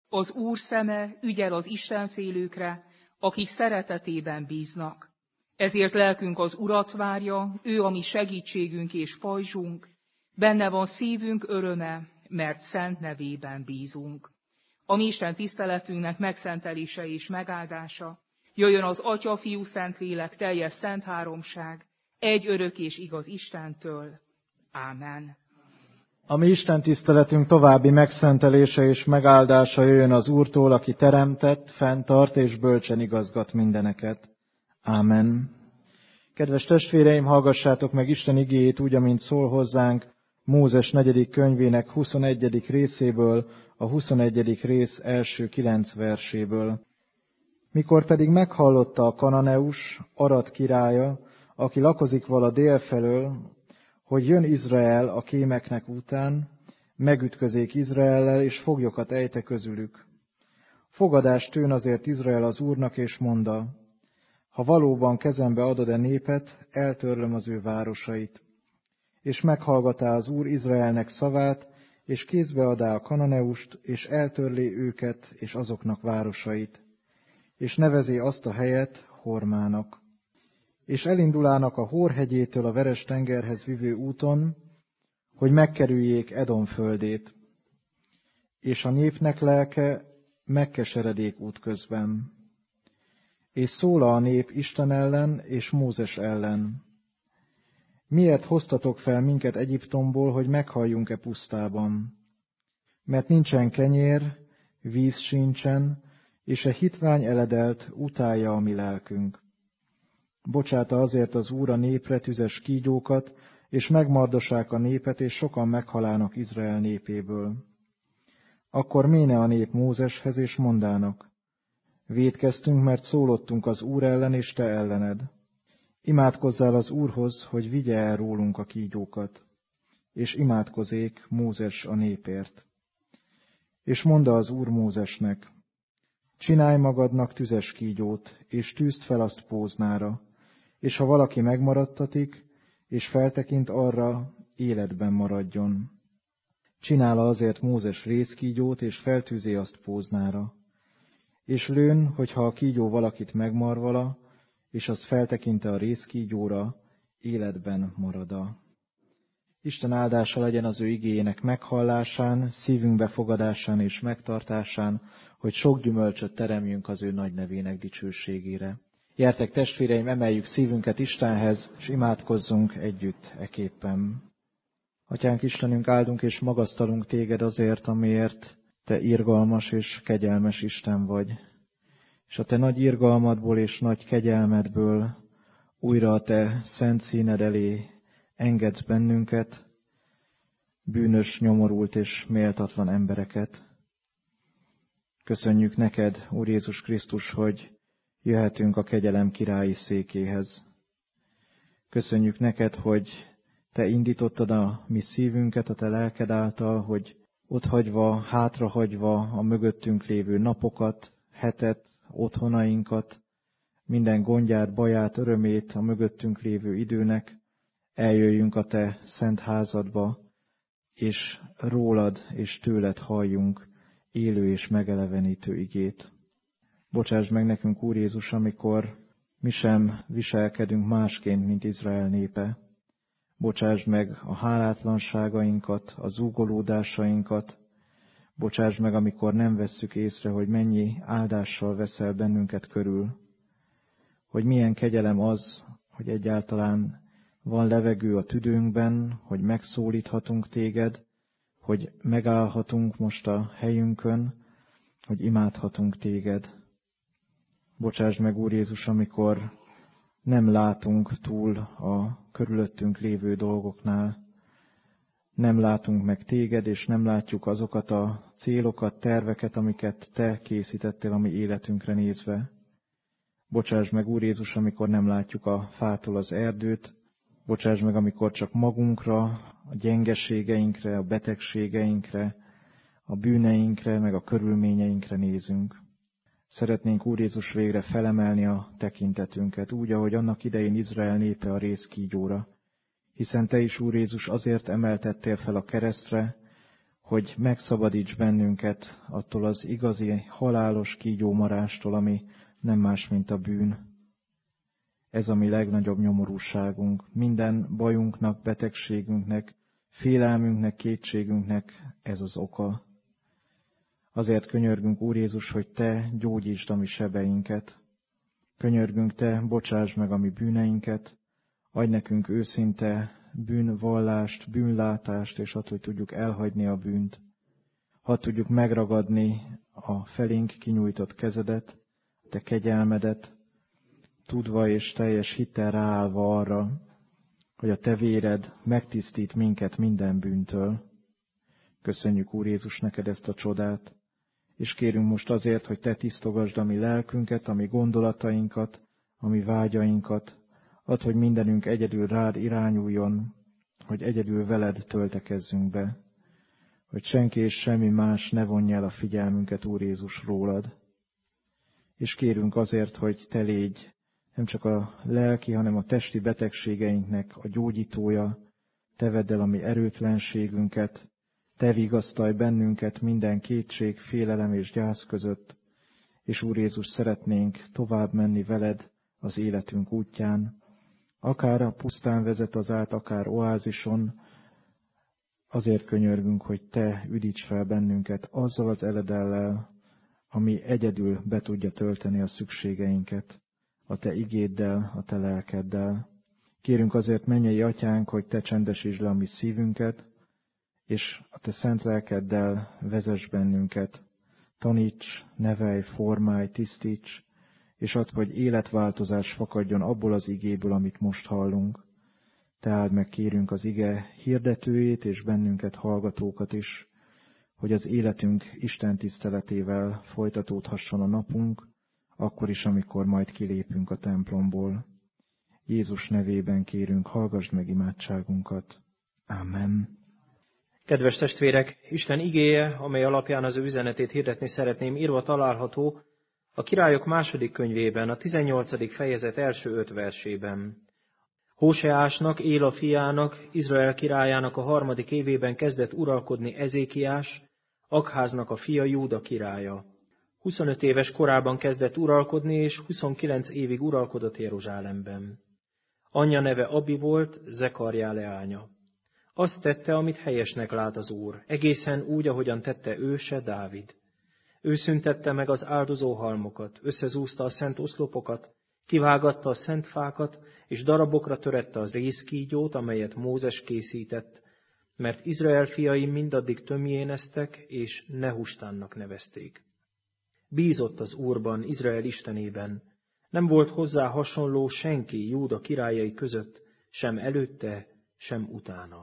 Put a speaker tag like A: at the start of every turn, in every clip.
A: Az Úr szeme ügyel az istenfélőkre, akik szeretetében bíznak. Ezért lelkünk az Urat várja, ő a mi segítségünk és pajzsunk, benne van szívünk öröme, mert szent nevében bízunk. A mi Isten tiszteletünknek megszentelése és megáldása, jöjjön az Atya, Fiú, Szentlélek, teljes szent háromság, egy örök és igaz Istentől. Ámen.
B: A mi Isten tiszteletünk további megszentelése és megáldása jöjjön az Úrtól, aki teremtett, fenntart és bölcsen igazgat mindeneket. Ámen. Kedves testvéreim, hallgassátok meg Isten igéjét úgy, amint szól hozzánk Mózes 4. könyvének 21. részéből, a 21. rész első 9 verséből. Mikor pedig meghallotta a Kananeus, Arad királya, aki lakozik vala délfelől, hogy jön Izrael a kémeknek után, megütközék Izraellel, és foglyokat ejte közülük. Fogadást tűn azért Izrael az Úrnak, és mondta: ha valóban kezembe adod-e népet, eltörlöm az ő városait. És meghallgatá az Úr Izraelnek szavát, és kézbe adá a Kananeust, és eltörlé őket és azoknak városait. És nevezé azt a helyet Hormának. És elindulának a Hor hegyétől a Veres tengerhez vivő úton, hogy megkerüljék Edom földét. És a népnek lelke megkeseredék útközben. És szóla a nép Isten ellen és Mózes ellen: miért hoztatok fel minket Egyiptomból, hogy meghalljunk-e pusztában? Mert nincsen kenyér, víz sincsen, és a hitvány eledelt utálja a mi lelkünk. Bocsáta azért az Úr a népre tüzes kígyókat, és megmardossák a népet, és sokan meghalának Izrael népéből. Akkor méne a nép Mózeshez, és mondának: vétkeztünk, mert szólottunk az Úr ellen és te ellened. Imádkozzál az Úrhoz, hogy vigye el rólunk a kígyókat. És imádkozék Mózes a népért. És mondta az Úr Mózesnek: csinálj magadnak tüzes kígyót, és tűzd fel azt póznára, és ha valaki megmaradtatik, és feltekint arra, életben maradjon. Csinálja azért Mózes rézkígyót, és feltűzé azt póznára. És lőn, hogyha a kígyó valakit megmarvala, és azt feltekinte a rézkígyóra, életben marada. Isten áldása legyen az ő igéjének meghallásán, szívünk befogadásán és megtartásán, hogy sok gyümölcsöt teremjünk az ő nagy nevének dicsőségére. Gyertek testvéreim, emeljük szívünket Istenhez, és imádkozzunk együtt eképpen. Atyánk Istenünk, áldunk és magasztalunk téged azért, amiért te irgalmas és kegyelmes Isten vagy. És a te nagy irgalmadból és nagy kegyelmedből újra a te szent színed elé engedsz bennünket, bűnös, nyomorult és méltatlan embereket. Köszönjük neked, Úr Jézus Krisztus, hogy jöhetünk a kegyelem királyi székéhez. Köszönjük neked, hogy te indítottad a mi szívünket a te lelked által, hogy otthagyva, hátrahagyva a mögöttünk lévő napokat, hetet, otthonainkat, minden gondját, baját, örömét a mögöttünk lévő időnek, eljöjjünk a te szent házadba, és rólad és tőled halljunk élő és megelevenítő igét. Bocsáss meg nekünk, Úr Jézus, amikor mi sem viselkedünk másként, mint Izrael népe. Bocsáss meg a hálátlanságainkat, a zúgolódásainkat. Bocsáss meg, amikor nem vesszük észre, hogy mennyi áldással veszel bennünket körül. Hogy milyen kegyelem az, hogy egyáltalán van levegő a tüdőnkben, hogy megszólíthatunk téged, hogy megállhatunk most a helyünkön, hogy imádhatunk téged. Bocsáss meg, Úr Jézus, amikor nem látunk túl a körülöttünk lévő dolgoknál. Nem látunk meg téged, és nem látjuk azokat a célokat, terveket, amiket te készítettél a mi életünkre nézve. Bocsáss meg, Úr Jézus, amikor nem látjuk a fától az erdőt. Bocsáss meg, amikor csak magunkra, a gyengeségeinkre, a betegségeinkre, a bűneinkre, meg a körülményeinkre nézünk. Szeretnénk, Úr Jézus, végre felemelni a tekintetünket, úgy, ahogy annak idején Izrael népe a rézkígyóra. Hiszen te is, Úr Jézus, azért emeltettél fel a keresztre, hogy megszabadíts bennünket attól az igazi halálos kígyómarástól, ami nem más, mint a bűn. Ez a mi legnagyobb nyomorúságunk. Minden bajunknak, betegségünknek, félelmünknek, kétségünknek ez az oka. Azért könyörgünk, Úr Jézus, hogy Te gyógyítsd a mi sebeinket. Könyörgünk, Te bocsásd meg a mi bűneinket, adj nekünk őszinte bűnvallást, bűnlátást, és hogy tudjuk elhagyni a bűnt. Hadd tudjuk megragadni a felénk kinyújtott kezedet, Te kegyelmedet, tudva és teljes hittel ráállva arra, hogy a Te véred megtisztít minket minden bűntől. Köszönjük, Úr Jézus, neked ezt a csodát, és kérünk most azért, hogy Te tisztogasd a mi lelkünket, a mi gondolatainkat, a mi vágyainkat. Add, hogy mindenünk egyedül rád irányuljon, hogy egyedül veled töltekezzünk be, hogy senki és semmi más ne vonja el a figyelmünket, Úr Jézus, rólad. És kérünk azért, hogy Te légy nem csak a lelki, hanem a testi betegségeinknek a gyógyítója, Te vedd el a mi erőtlenségünket, Te vigasztalj bennünket minden kétség, félelem és gyász között, és Úr Jézus, szeretnénk tovább menni veled az életünk útján, akár a pusztán vezet az át, akár oázison, azért könyörgünk, hogy Te üdíts fel bennünket azzal az eledellel, ami egyedül be tudja tölteni a szükségeinket, a Te igéddel, a Te lelkeddel. Kérünk azért, mennyei Atyánk, hogy Te csendesítsd le a mi szívünket, és a Te szent lelkeddel vezess bennünket. Taníts, nevelj, formálj, tisztíts, és add, hogy életváltozás fakadjon abból az igéből, amit most hallunk. Te áld meg, kérünk, az ige hirdetőjét és bennünket hallgatókat is, hogy az életünk Isten tiszteletével folytatódhasson a napunk, akkor is, amikor majd kilépünk a templomból. Jézus nevében kérünk, hallgassd meg imádságunkat. Amen.
C: Kedves testvérek, Isten igéje, amely alapján az ő üzenetét hirdetni szeretném, írva található a Királyok második könyvében, a 18. fejezet első 5 versében. Hóseásnak, Éla fiának, Izrael királyának a 3. évében kezdett uralkodni Ezékiás, Akháznak a fia, Júda királya. 25 éves korában kezdett uralkodni, és 29 évig uralkodott Jeruzsálemben. Anyja neve Abi volt, Zekarjá leánya. Azt tette, amit helyesnek lát az Úr, egészen úgy, ahogyan tette őse, Dávid. Ő szüntette meg az áldozó halmokat, összezúzta a szent oszlopokat, kivágatta a szent fákat, és darabokra törette az rézkígyót, amelyet Mózes készített, mert Izrael fiai mindaddig tömjéneztek, és Nehustánnak nevezték. Bízott az Úrban, Izrael Istenében. Nem volt hozzá hasonló senki Júda királyai között, sem előtte, sem utána.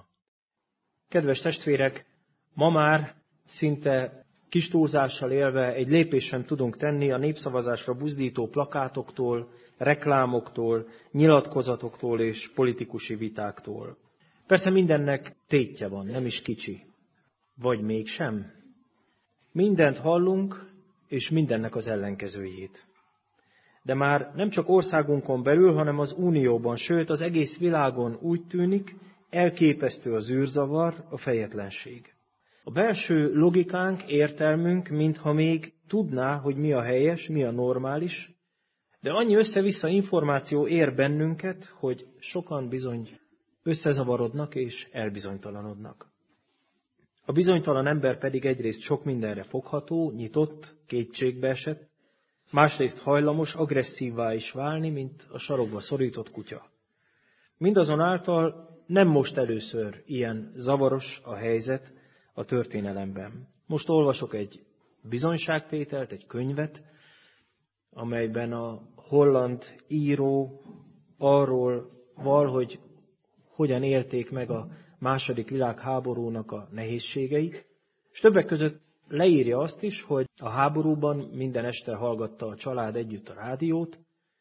C: Kedves testvérek, ma már szinte kis túlzással élve egy lépést sem tudunk tenni a népszavazásra buzdító plakátoktól, reklámoktól, nyilatkozatoktól és politikusi vitáktól. Persze mindennek tétje van, nem is kicsi. Vagy mégsem? Mindent hallunk, és mindennek az ellenkezőjét. De már nem csak országunkon belül, hanem az Unióban, sőt az egész világon úgy tűnik, elképesztő az űrzavar, a fejetlenség. A belső logikánk, értelmünk, mintha még tudná, hogy mi a helyes, mi a normális, de annyi össze-vissza információ ér bennünket, hogy sokan bizony összezavarodnak és elbizonytalanodnak. A bizonytalan ember pedig egyrészt sok mindenre fogható, nyitott, kétségbe esett, másrészt hajlamos agresszívvá is válni, mint a sarokba szorított kutya. Mindazonáltal nem most először ilyen zavaros a helyzet a történelemben. Most olvasok egy bizonyságtételt, egy könyvet, amelyben a holland író arról val, hogy hogyan élték meg a II. Világháborúnak a nehézségeit, és többek között leírja azt is, hogy a háborúban minden este hallgatta a család együtt a rádiót,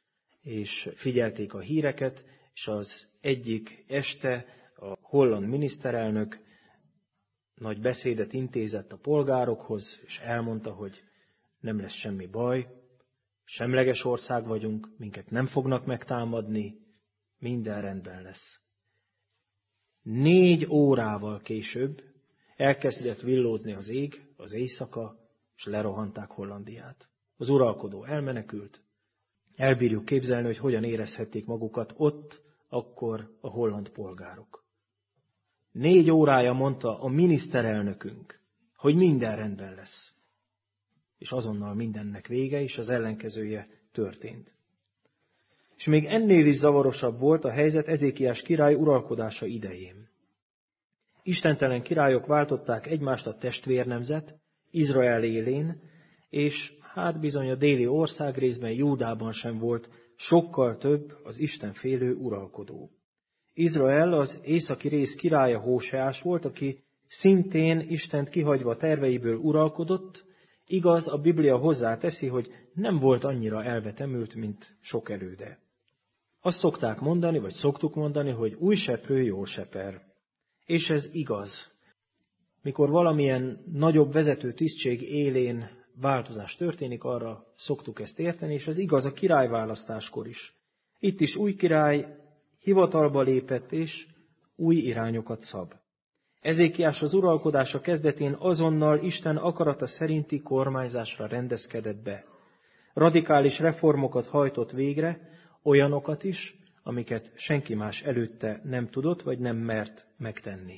C: és figyelték a híreket, és az egyik este a holland miniszterelnök nagy beszédet intézett a polgárokhoz, és elmondta, hogy nem lesz semmi baj, semleges ország vagyunk, minket nem fognak megtámadni, minden rendben lesz. 4 órával később Elkezdett villózni az ég, az éjszaka, és lerohanták Hollandiát. Az uralkodó elmenekült. Elbírjuk képzelni, hogy hogyan érezhették magukat ott, akkor a holland polgárok. 4 órája mondta a miniszterelnökünk, hogy minden rendben lesz. És azonnal mindennek vége, és az ellenkezője történt. És még ennél is zavarosabb volt a helyzet Ezékiás király uralkodása idején. Istentelen királyok váltották egymást a testvérnemzet, Izrael élén, és hát bizony a déli országrészben, Júdában sem volt sokkal több az istenfélő uralkodó. Izrael az északi rész királya Hóseás volt, aki szintén Istent kihagyva terveiből uralkodott. Igaz, a Biblia hozzáteszi, hogy nem volt annyira elvetemült, mint sok előde. Azt szokták mondani, vagy szoktuk mondani, hogy új seprő jól seper. És ez igaz. Mikor valamilyen nagyobb vezető tisztség élén változás történik, arra szoktuk ezt érteni, és ez igaz a királyválasztáskor is. Itt is új király hivatalba lépett, és új irányokat szab. Ezékiás az uralkodása kezdetén azonnal Isten akarata szerinti kormányzásra rendezkedett be. Radikális reformokat hajtott végre, olyanokat is, amiket senki más előtte nem tudott, vagy nem mert megtenni.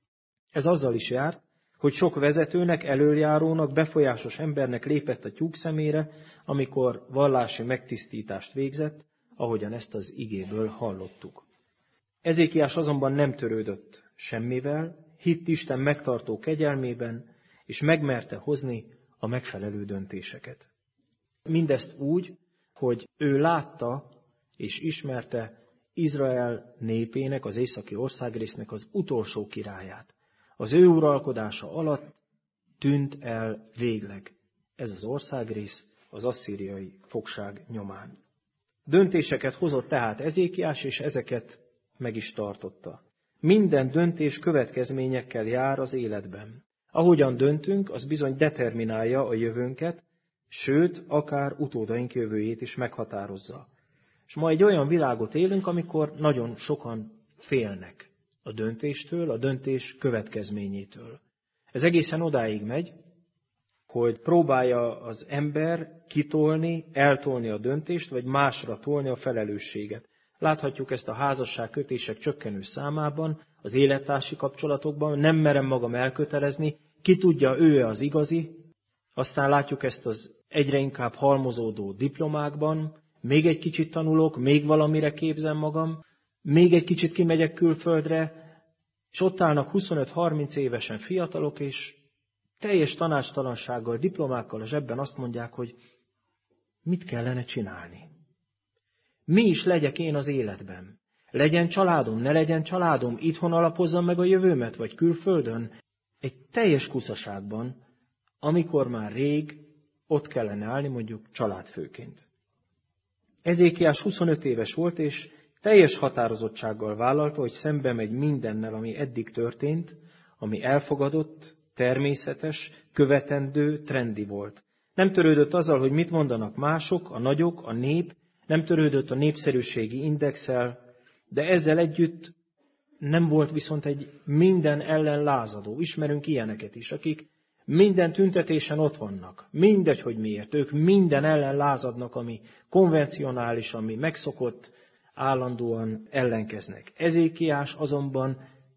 C: Ez azzal is járt, hogy sok vezetőnek, elöljárónak, befolyásos embernek lépett a tyúk szemére, amikor vallási megtisztítást végzett, ahogyan ezt az igéből hallottuk. Ezékiás azonban nem törődött semmivel, hitt Isten megtartó kegyelmében, és megmerte hozni a megfelelő döntéseket. Mindezt úgy, hogy ő látta és ismerte Izrael népének, az északi országrésznek az utolsó királyát. Az ő uralkodása alatt tűnt el végleg ez az országrész az asszíriai fogság nyomán. Döntéseket hozott tehát Ezékiás, és ezeket meg is tartotta. Minden döntés következményekkel jár az életben. Ahogyan döntünk, az bizony determinálja a jövőnket, sőt, akár utódaink jövőjét is meghatározza. És ma egy olyan világot élünk, amikor nagyon sokan félnek a döntéstől, a döntés következményétől. Ez egészen odáig megy, hogy próbálja az ember kitolni, eltolni a döntést, vagy másra tolni a felelősséget. Láthatjuk ezt a házasságkötések csökkenő számában, az élettársi kapcsolatokban, nem merem magam elkötelezni, ki tudja, ő az igazi. Aztán látjuk ezt az egyre inkább halmozódó diplomákban, még egy kicsit tanulok, még valamire képzem magam, még egy kicsit kimegyek külföldre, és ott állnak 25-30 évesen fiatalok, és teljes tanácstalansággal, diplomákkal a zsebben azt mondják, hogy mit kellene csinálni. Mi is legyek én az életben? Legyen családom, ne legyen családom, itthon alapozzam meg a jövőmet, vagy külföldön? Egy teljes kuszaságban, amikor már rég ott kellene állni, mondjuk családfőként. Ezékiás 25 éves volt, és teljes határozottsággal vállalta, hogy szembe megy mindennel, ami eddig történt, ami elfogadott, természetes, követendő, trendi volt. Nem törődött azzal, hogy mit mondanak mások, a nagyok, a nép, nem törődött a népszerűségi indexel, de ezzel együtt nem volt viszont egy minden ellen lázadó. Ismerünk ilyeneket is, akik minden tüntetésen ott vannak. Mindegy, hogy miért. Ők minden ellen lázadnak, ami konvencionális, ami megszokott, állandóan ellenkeznek. Ezékiás azonban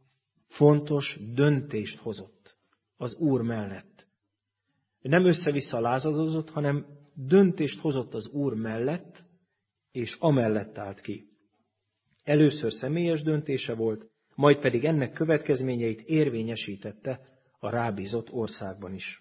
C: fontos döntést hozott az Úr mellett. Nem össze-vissza lázadozott, hanem döntést hozott az Úr mellett, és amellett állt ki. Először személyes döntése volt, majd pedig ennek következményeit érvényesítette a rábízott országban is.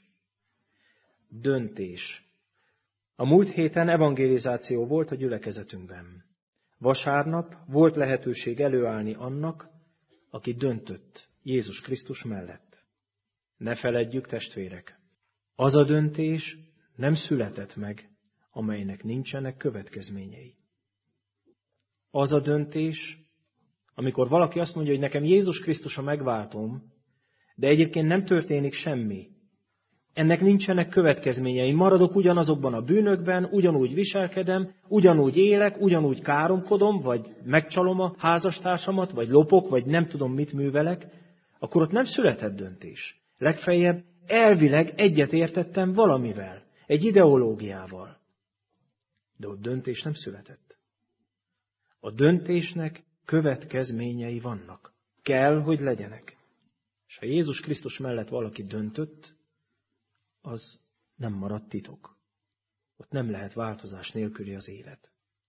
C: Döntés. A múlt héten evangelizáció volt a gyülekezetünkben. Vasárnap volt lehetőség előállni annak, aki döntött Jézus Krisztus mellett. Ne feledjük, testvérek, az a döntés nem született meg, amelynek nincsenek következményei. Az a döntés, amikor valaki azt mondja, hogy nekem Jézus Krisztus a megváltom, de egyébként nem történik semmi. Ennek nincsenek következményei. Maradok ugyanazokban a bűnökben, ugyanúgy viselkedem, ugyanúgy élek, ugyanúgy káromkodom, vagy megcsalom a házastársamat, vagy lopok, vagy nem tudom mit művelek, akkor ott nem született döntés. Legfeljebb elvileg egyetértettem valamivel, egy ideológiával. De ott döntés nem született. A döntésnek következményei vannak. Kell, hogy legyenek. És ha Jézus Krisztus mellett valaki döntött, az nem maradt titok. Ott nem lehet változás nélküli az élet.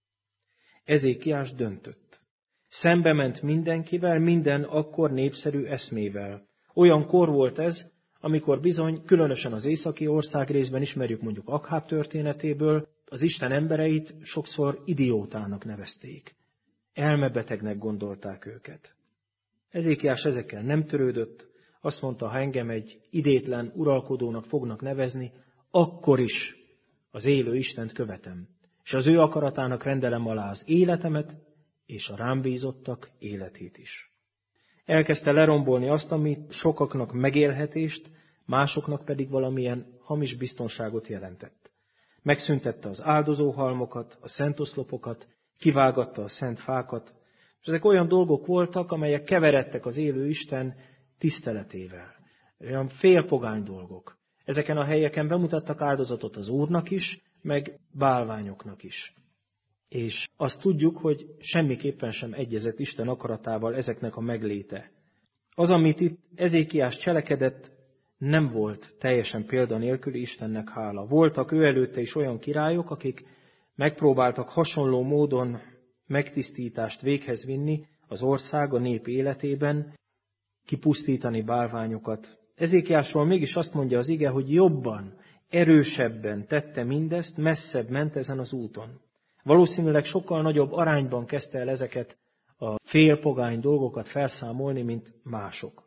C: Ezékiás döntött. Szembe ment mindenkivel, minden akkor népszerű eszmével. Olyan kor volt ez, amikor bizony, különösen az északi országrészben ismerjük mondjuk Akháb történetéből, az Isten embereit sokszor idiótának nevezték. Elmebetegnek gondolták őket. Ezékiás ezekkel nem törődött, azt mondta, ha engem egy idétlen uralkodónak fognak nevezni, akkor is az élő Istent követem, és az ő akaratának rendelem alá az életemet, és a rám bízottak életét is. Elkezdte lerombolni azt, ami sokaknak megélhetést, másoknak pedig valamilyen hamis biztonságot jelentett. Megszüntette az áldozóhalmokat, a szentoszlopokat, kivágatta a szent fákat, és ezek olyan dolgok voltak, amelyek keveredtek az élő Isten tiszteletével. Olyan félpogány dolgok. Ezeken a helyeken bemutattak áldozatot az Úrnak is, meg bálványoknak is. És azt tudjuk, hogy semmiképpen sem egyezett Isten akaratával ezeknek a megléte. Az, amit itt Ezékiás cselekedett, nem volt teljesen példanélküli, Istennek hála. Voltak ő előtte is olyan királyok, akik megpróbáltak hasonló módon megtisztítást véghez vinni az ország, a nép életében, kipusztítani bálványokat. Ezékiásról mégis azt mondja az ige, hogy jobban, erősebben tette mindezt, messzebb ment ezen az úton. Valószínűleg sokkal nagyobb arányban kezdte el ezeket a félpogány dolgokat felszámolni, mint mások.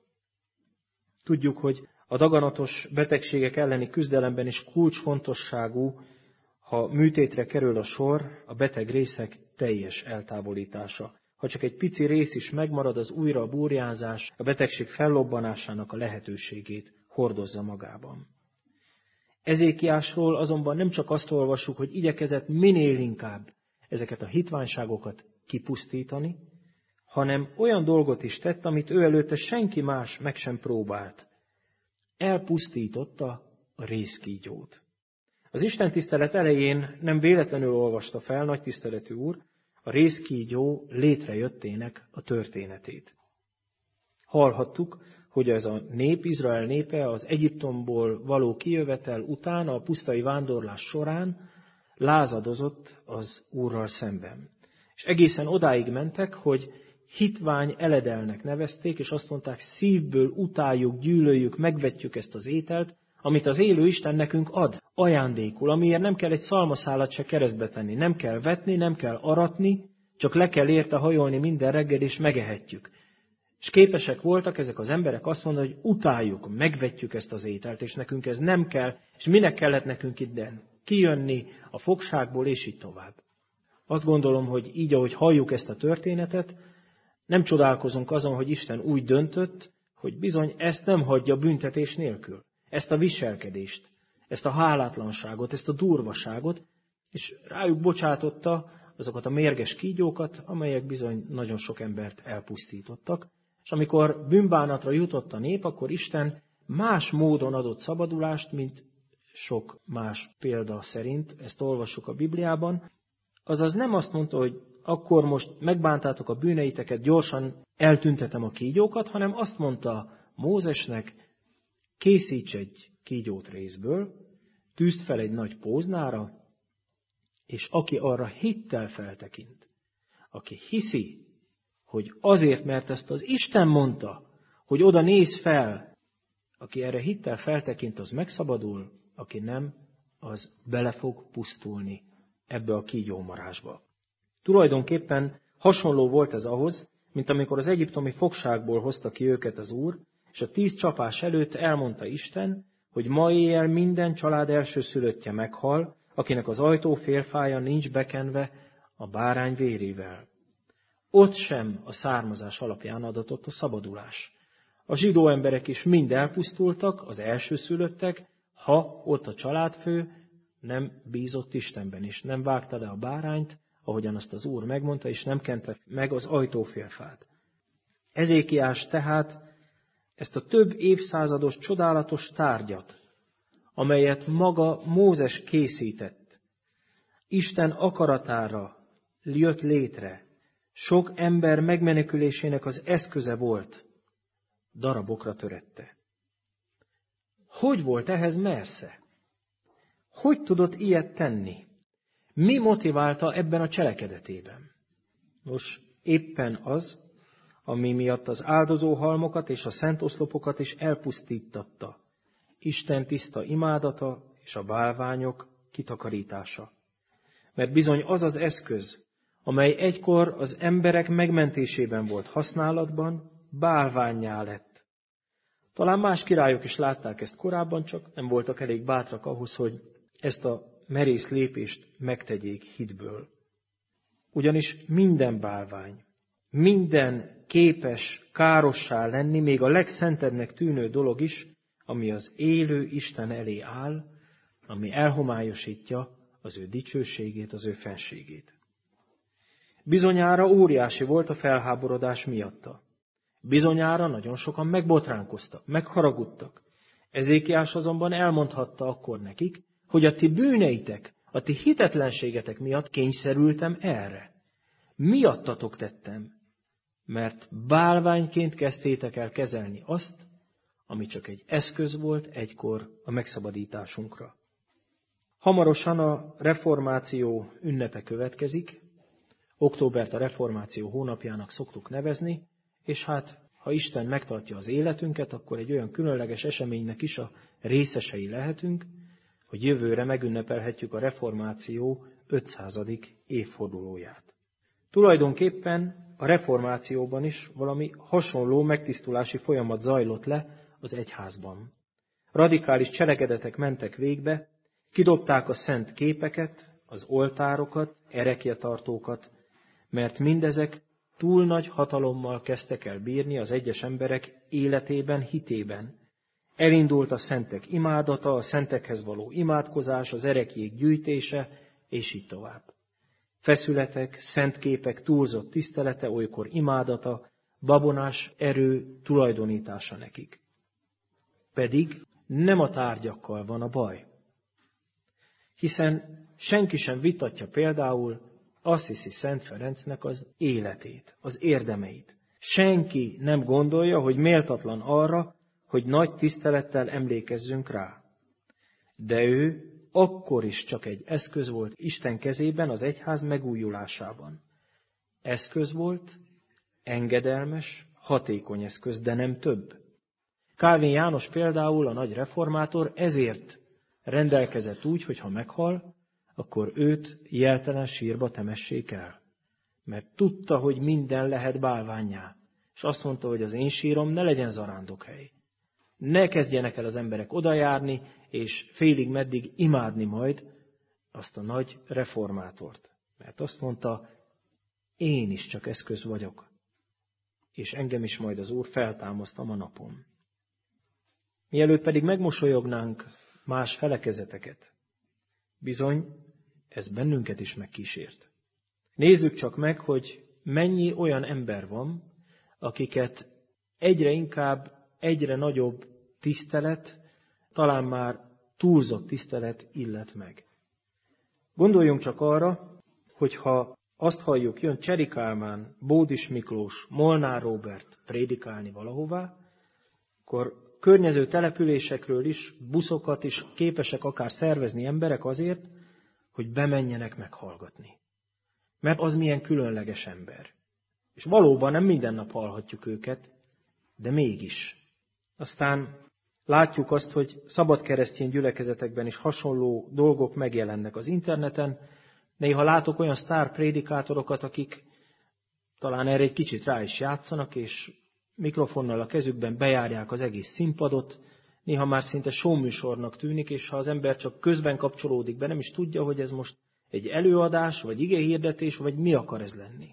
C: Tudjuk, hogy a daganatos betegségek elleni küzdelemben is kulcsfontosságú, ha műtétre kerül a sor, a beteg részek teljes eltávolítása. Ha csak egy pici rész is megmarad, az újra a burjánzás, a betegség fellobbanásának a lehetőségét hordozza magában. Ezékiásról azonban nem csak azt olvassuk, hogy igyekezett minél inkább ezeket a hitványságokat kipusztítani, hanem olyan dolgot is tett, amit ő előtte senki más meg sem próbált. Elpusztította a rézkígyót. Az istentisztelet elején nem véletlenül olvasta fel nagy tiszteletű úr a rézkígyó létrejöttének a történetét. Hallhattuk, hogy ez a nép, Izrael népe az Egyiptomból való kijövetel után, a pusztai vándorlás során lázadozott az Úrral szemben. És egészen odáig mentek, hogy hitvány eledelnek nevezték, és azt mondták, szívből utáljuk, gyűlöljük, megvetjük ezt az ételt, amit az élő Isten nekünk ad, ajándékul, amiért nem kell egy szalmaszálat se keresztbe tenni, nem kell vetni, nem kell aratni, csak le kell érte hajolni minden reggel, és megehetjük. És képesek voltak ezek az emberek azt mondani, hogy utáljuk, megvetjük ezt az ételt, és nekünk ez nem kell, és minek kellett nekünk innen kijönni a fogságból, és így tovább. Azt gondolom, hogy így, ahogy halljuk ezt a történetet, nem csodálkozunk azon, hogy Isten úgy döntött, hogy bizony ezt nem hagyja büntetés nélkül. Ezt a viselkedést, ezt a hálátlanságot, ezt a durvaságot, és rájuk bocsátotta azokat a mérges kígyókat, amelyek bizony nagyon sok embert elpusztítottak. És amikor bűnbánatra jutott a nép, akkor Isten más módon adott szabadulást, mint sok más példa szerint, ezt olvassuk a Bibliában. Azaz nem azt mondta, hogy akkor most megbántátok a bűneiteket, gyorsan eltüntetem a kígyókat, hanem azt mondta Mózesnek, készíts egy kígyót rézből, tűzd fel egy nagy póznára, és aki arra hittel feltekint, aki hiszi, hogy azért, mert ezt az Isten mondta, hogy oda néz fel, aki erre hittel feltekint, az megszabadul, aki nem, az bele fog pusztulni ebbe a kígyómarásba. Tulajdonképpen hasonló volt ez ahhoz, mint amikor az egyiptomi fogságból hozta ki őket az Úr, és a 10 csapás előtt elmondta Isten, hogy ma éjjel minden család elsőszülöttje meghal, akinek az ajtó félfája nincs bekenve a bárány vérével. Ott sem a származás alapján adatott a szabadulás. A zsidó emberek is mind elpusztultak, az elsőszülöttek, ha ott a családfő nem bízott Istenben is, nem vágta le a bárányt, ahogyan azt az Úr megmondta, és nem kente meg az ajtófélfát. Ezékiás tehát ezt a több évszázados csodálatos tárgyat, amelyet maga Mózes készített, Isten akaratára jött létre, sok ember megmenekülésének az eszköze volt, darabokra törette. Hogy volt ehhez mersze? Hogy tudott ilyet tenni? Mi motiválta ebben a cselekedetében? Nos, éppen az, ami miatt az áldozóhalmokat és a szentoszlopokat is elpusztítatta. Isten tiszta imádata és a bálványok kitakarítása. Mert bizony az az eszköz, amely egykor az emberek megmentésében volt használatban, bálvánnyá lett. Talán más királyok is látták ezt korábban, csak nem voltak elég bátrak ahhoz, hogy ezt a merész lépést megtegyék hitből. Ugyanis minden bálvány, minden képes károssá lenni, még a legszentebbnek tűnő dolog is, ami az élő Isten elé áll, ami elhomályosítja az ő dicsőségét, az ő fenségét. Bizonyára óriási volt a felháborodás miatta. Bizonyára nagyon sokan megbotránkoztak, megharagudtak. Ezékiás azonban elmondhatta akkor nekik, hogy a ti bűneitek, a ti hitetlenségetek miatt kényszerültem erre. Miattatok tettem, mert bálványként kezdtétek el kezelni azt, ami csak egy eszköz volt egykor a megszabadításunkra. Hamarosan a reformáció ünnepe következik, októbert a reformáció hónapjának szoktuk nevezni, és hát, ha Isten megtartja az életünket, akkor egy olyan különleges eseménynek is a részesei lehetünk, hogy jövőre megünnepelhetjük a reformáció 500. évfordulóját. Tulajdonképpen a reformációban is valami hasonló megtisztulási folyamat zajlott le az egyházban. Radikális cselekedetek mentek végbe, kidobták a szent képeket, az oltárokat, erekjetartókat, mert mindezek túl nagy hatalommal kezdtek el bírni az egyes emberek életében, hitében. Elindult a szentek imádata, a szentekhez való imádkozás, az ereklyék gyűjtése, és így tovább. Feszületek, szentképek túlzott tisztelete, olykor imádata, babonás erő tulajdonítása nekik. Pedig nem a tárgyakkal van a baj. Hiszen senki sem vitatja például Assisi Szent Ferencnek az életét, az érdemeit. Senki nem gondolja, hogy méltatlan arra, hogy nagy tisztelettel emlékezzünk rá. De ő akkor is csak egy eszköz volt Isten kezében az egyház megújulásában. Eszköz volt, engedelmes, hatékony eszköz, de nem több. Kálvin János például, a nagy reformátor, ezért rendelkezett úgy, hogy ha meghal, akkor őt jeltelen sírba temessék el. Mert tudta, hogy minden lehet bálvánnyá. És azt mondta, hogy az én sírom ne legyen zarándokhely. Ne kezdjenek el az emberek odajárni, és félig meddig imádni majd azt a nagy reformátort. Mert azt mondta, én is csak eszköz vagyok, és engem is majd az Úr feltámasztam a napon. Mielőtt pedig megmosolyognánk más felekezeteket, bizony, ez bennünket is megkísért. Nézzük csak meg, hogy mennyi olyan ember van, akiket egyre inkább, egyre nagyobb tisztelet, talán már túlzott tisztelet illet meg. Gondoljunk csak arra, hogyha azt halljuk, jön Cseri Kálmán, Bódis Miklós, Molnár Róbert prédikálni valahová, akkor környező településekről is, buszokat is képesek akár szervezni emberek azért, hogy bemenjenek meghallgatni. Mert az milyen különleges ember. És valóban nem minden nap hallhatjuk őket, de mégis. Aztán látjuk azt, hogy szabad keresztény gyülekezetekben is hasonló dolgok megjelennek az interneten. Néha látok olyan sztár prédikátorokat, akik talán erre egy kicsit rá is játszanak, és mikrofonnal a kezükben bejárják az egész színpadot. Néha már szinte showműsornak tűnik, és ha az ember csak közben kapcsolódik be, nem is tudja, hogy ez most egy előadás, vagy igehirdetés, vagy mi akar ez lenni.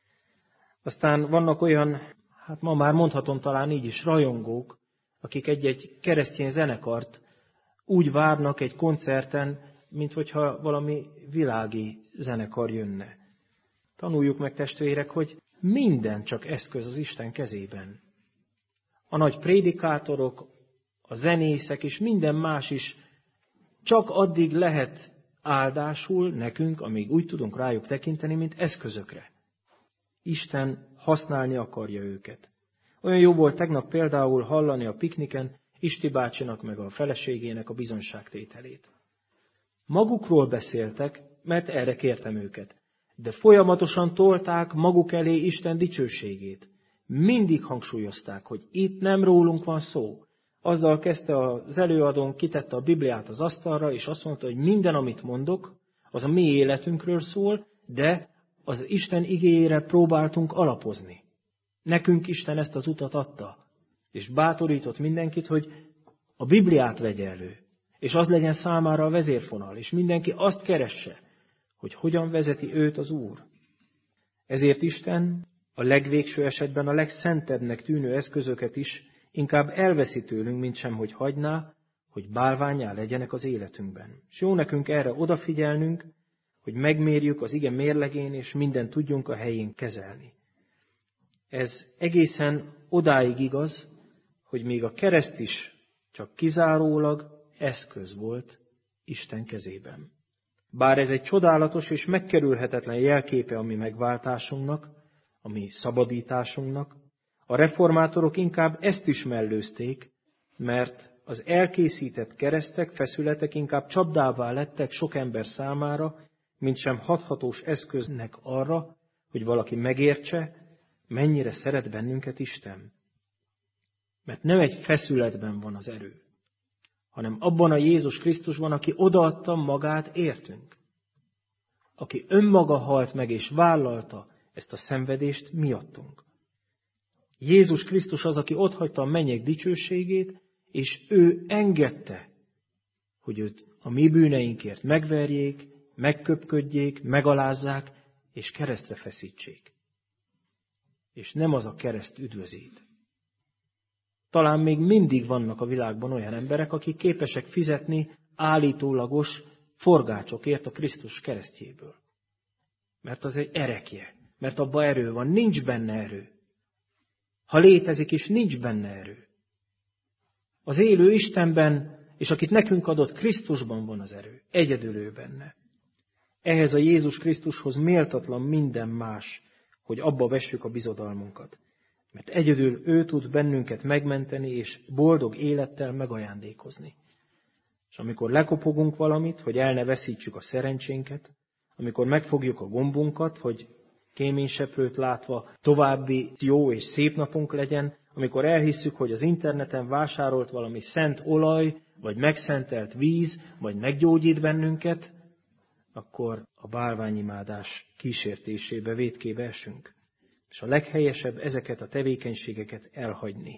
C: Aztán vannak olyan, hát ma már mondhatom talán így is, rajongók, akik egy-egy keresztény zenekart úgy várnak egy koncerten, mint hogyha valami világi zenekar jönne. Tanuljuk meg, testvérek, hogy minden csak eszköz az Isten kezében. A nagy prédikátorok, a zenészek és minden más is csak addig lehet áldásul nekünk, amíg úgy tudunk rájuk tekinteni, mint eszközökre. Isten használni akarja őket. Olyan jó volt tegnap például hallani a pikniken Isti bácsinak meg a feleségének a bizonyságtételét. Magukról beszéltek, mert erre kértem őket, de folyamatosan tolták maguk elé Isten dicsőségét. Mindig hangsúlyozták, hogy itt nem rólunk van szó. Azzal kezdte az előadón, kitette a Bibliát az asztalra, és azt mondta, hogy minden, amit mondok, az a mi életünkről szól, de az Isten igéjére próbáltunk alapozni. Nekünk Isten ezt az utat adta, és bátorított mindenkit, hogy a Bibliát vegye elő, és az legyen számára a vezérfonal, és mindenki azt keresse, hogy hogyan vezeti őt az Úr. Ezért Isten a legvégső esetben a legszentebbnek tűnő eszközöket is inkább elveszi tőlünk, mint sem, hogy hagyná, hogy bálvánnyá legyenek az életünkben. És jó nekünk erre odafigyelnünk, hogy megmérjük az ige mérlegén, és mindent tudjunk a helyén kezelni. Ez egészen odáig igaz, hogy még a kereszt is csak kizárólag eszköz volt Isten kezében. Bár ez egy csodálatos és megkerülhetetlen jelképe a mi megváltásunknak, a mi szabadításunknak, a reformátorok inkább ezt is mellőzték, mert az elkészített keresztek, feszületek inkább csapdává lettek sok ember számára, mint sem hathatós eszköznek arra, hogy valaki megértse, mennyire szeret bennünket Isten. Mert nem egy feszületben van az erő, hanem abban a Jézus Krisztusban, aki odaadta magát értünk. Aki önmaga halt meg és vállalta ezt a szenvedést miattunk. Jézus Krisztus az, aki otthagyta a mennyek dicsőségét, és ő engedte, hogy őt a mi bűneinkért megverjék, megköpködjék, megalázzák, és keresztre feszítsék. És nem az a kereszt üdvözít. Talán még mindig vannak a világban olyan emberek, akik képesek fizetni állítólagos forgácsokért a Krisztus keresztjéből. Mert az egy erekje, mert abban erő van, nincs benne erő. Ha létezik is, nincs benne erő. Az élő Istenben, és akit nekünk adott Krisztusban van az erő, egyedül ő benne. Ehhez a Jézus Krisztushoz méltatlan minden más, hogy abba vessük a bizodalmunkat. Mert egyedül ő tud bennünket megmenteni, és boldog élettel megajándékozni. És amikor lekopogunk valamit, hogy el ne veszítsük a szerencsénket, amikor megfogjuk a gombunkat, hogy kéményseprőt látva további jó és szép napunk legyen, amikor elhisszük, hogy az interneten vásárolt valami szent olaj, vagy megszentelt víz, vagy meggyógyít bennünket, akkor a bálványimádás kísértésébe, vétkébe esünk. És a leghelyesebb ezeket a tevékenységeket elhagyni.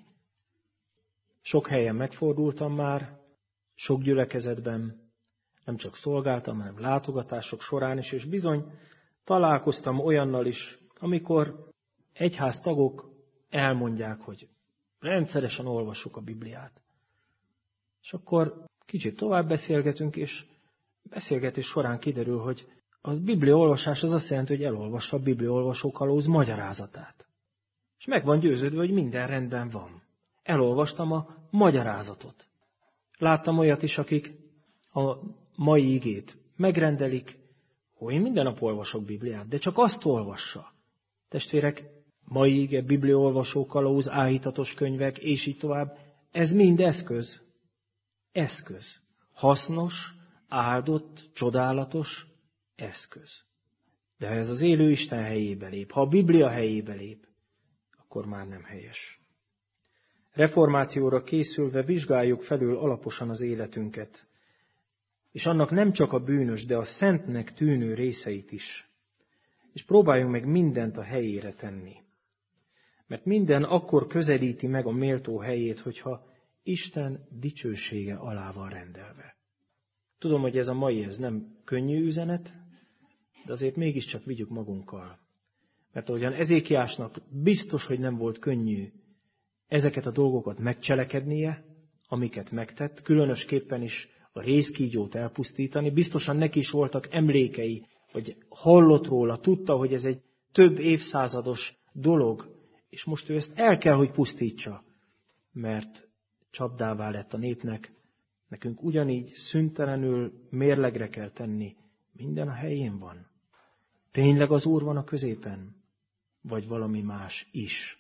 C: Sok helyen megfordultam már, sok gyülekezetben, nem csak szolgáltam, hanem látogatások során is, és bizony találkoztam olyannal is, amikor egyháztagok elmondják, hogy rendszeresen olvassuk a Bibliát. És akkor kicsit tovább beszélgetünk, és beszélgetés során kiderül, hogy az bibliaolvasás az azt jelenti, hogy elolvassa a bibliaolvasó kalóz magyarázatát. És meg van győződve, hogy minden rendben van. Elolvastam a magyarázatot. Láttam olyat is, akik a mai igét megrendelik, hogy én minden nap olvasok Bibliát, de csak azt olvassa. Testvérek, mai ige, bibliaolvasó kalóz, áhítatos könyvek, és így tovább, ez mind eszköz. Eszköz. Hasznos, áldott, csodálatos eszköz. De ha ez az élő Isten helyébe lép, ha a Biblia helyébe lép, akkor már nem helyes. Reformációra készülve vizsgáljuk felül alaposan az életünket, és annak nem csak a bűnös, de a szentnek tűnő részeit is. És próbáljunk meg mindent a helyére tenni. Mert minden akkor közelíti meg a méltó helyét, hogyha Isten dicsősége alá van rendelve. Tudom, hogy ez a mai, ez nem könnyű üzenet, de azért mégiscsak vigyük magunkkal. Mert ahogyan Ezékiásnak biztos, hogy nem volt könnyű ezeket a dolgokat megcselekednie, amiket megtett, különösképpen is a rézkígyót elpusztítani. Biztosan neki is voltak emlékei, vagy hallott róla, tudta, hogy ez egy több évszázados dolog, és most ő ezt el kell, hogy pusztítsa. mert csapdává lett a népnek, nekünk ugyanígy szüntelenül mérlegre kell tenni, minden a helyén van. Tényleg az Úr van a középen, vagy valami más is?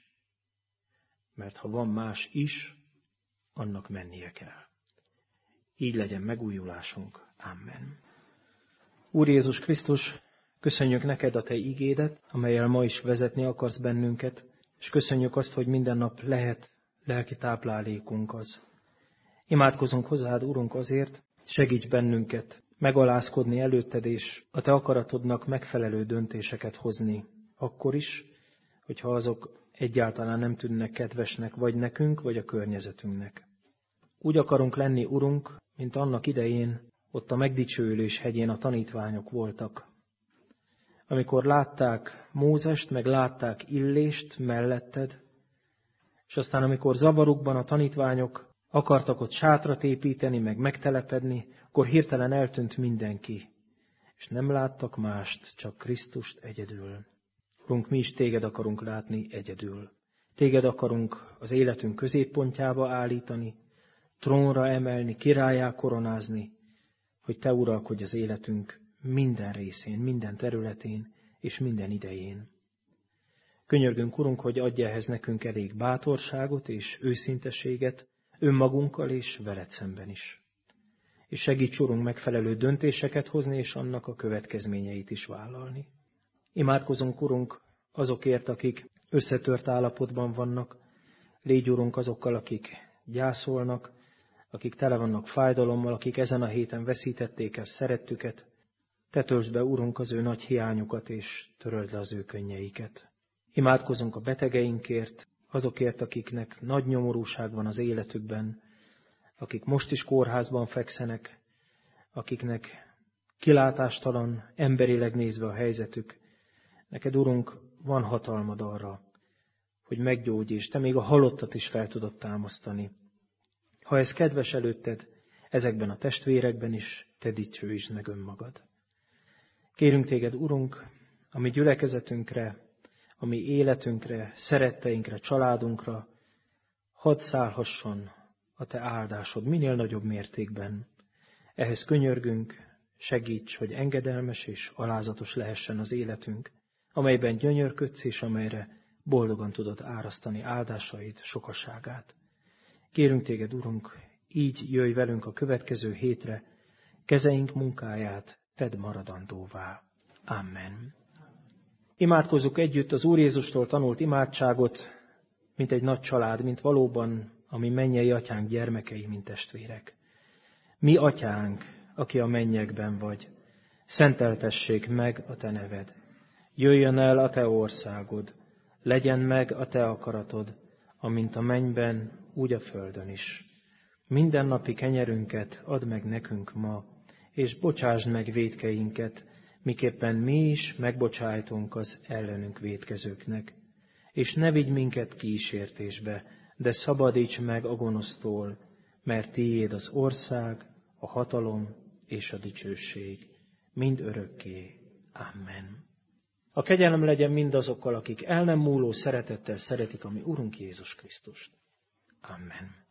C: Mert ha van más is, annak mennie kell. Így legyen megújulásunk. Amen. Úr Jézus Krisztus, köszönjük neked a te igédet, amellyel ma is vezetni akarsz bennünket, és köszönjük azt, hogy minden nap lehet lelki táplálékunk az. Imádkozunk hozzád, Urunk, azért, segíts bennünket megalázkodni előtted, és a te akaratodnak megfelelő döntéseket hozni. Akkor is, hogyha azok egyáltalán nem tűnnek kedvesnek, vagy nekünk, vagy a környezetünknek. Úgy akarunk lenni, Urunk, mint annak idején, ott a megdicsőülés hegyén a tanítványok voltak. Amikor látták Mózest, meg látták Illést melletted, és aztán amikor zavarukban a tanítványok akartak ott sátrat építeni, meg megtelepedni, akkor hirtelen eltűnt mindenki, és nem láttak mást, csak Krisztust egyedül. Urunk, mi is téged akarunk látni egyedül. Téged akarunk az életünk középpontjába állítani, trónra emelni, királlyá koronázni, hogy te uralkodj az életünk minden részén, minden területén és minden idején. Könyörgünk, Urunk, hogy adj ehhez nekünk elég bátorságot és őszinteséget, önmagunkkal és veled szemben is. És segíts, Urunk, megfelelő döntéseket hozni, és annak a következményeit is vállalni. Imádkozunk, Urunk, azokért, akik összetört állapotban vannak. Légy, Urunk, azokkal, akik gyászolnak, akik tele vannak fájdalommal, akik ezen a héten veszítették el szerettüket. Te töltsd be, Urunk, az ő nagy hiányukat, és töröld le az ő könnyeiket. Imádkozunk a betegeinkért, azokért, akiknek nagy nyomorúság van az életükben, akik most is kórházban fekszenek, akiknek kilátástalan, emberileg nézve a helyzetük. Neked, Urunk, van hatalmad arra, hogy meggyógyíts, te még a halottat is fel tudod támasztani. Ha ez kedves előtted, ezekben a testvérekben is, te dicsőítsd meg önmagad. Kérünk téged, Urunk, a mi gyülekezetünkre, a mi életünkre, szeretteinkre, családunkra, hadd szállhasson a te áldásod minél nagyobb mértékben. Ehhez könyörgünk, segíts, hogy engedelmes és alázatos lehessen az életünk, amelyben gyönyörködsz és amelyre boldogan tudod árasztani áldásaid sokaságát. Kérünk téged, Urunk, így jöjj velünk a következő hétre, kezeink munkáját tedd maradandóvá. Amen. Imádkozzuk együtt az Úr Jézustól tanult imádságot, mint egy nagy család, mint valóban a mi mennyei atyánk gyermekei, mint testvérek. Mi atyánk, aki a mennyekben vagy, szenteltessék meg a te neved. Jöjjön el a te országod, legyen meg a te akaratod, amint a mennyben, úgy a földön is. Mindennapi kenyerünket add meg nekünk ma, és bocsásd meg vétkeinket, miképpen mi is megbocsájtunk az ellenünk vétkezőknek. És ne vigy minket kísértésbe, de szabadíts meg a gonosztól, mert tiéd az ország, a hatalom és a dicsőség, mind örökké. Amen. A kegyelem legyen mindazokkal, akik el nem múló szeretettel szeretik a mi Urunk Jézus Krisztust. Amen.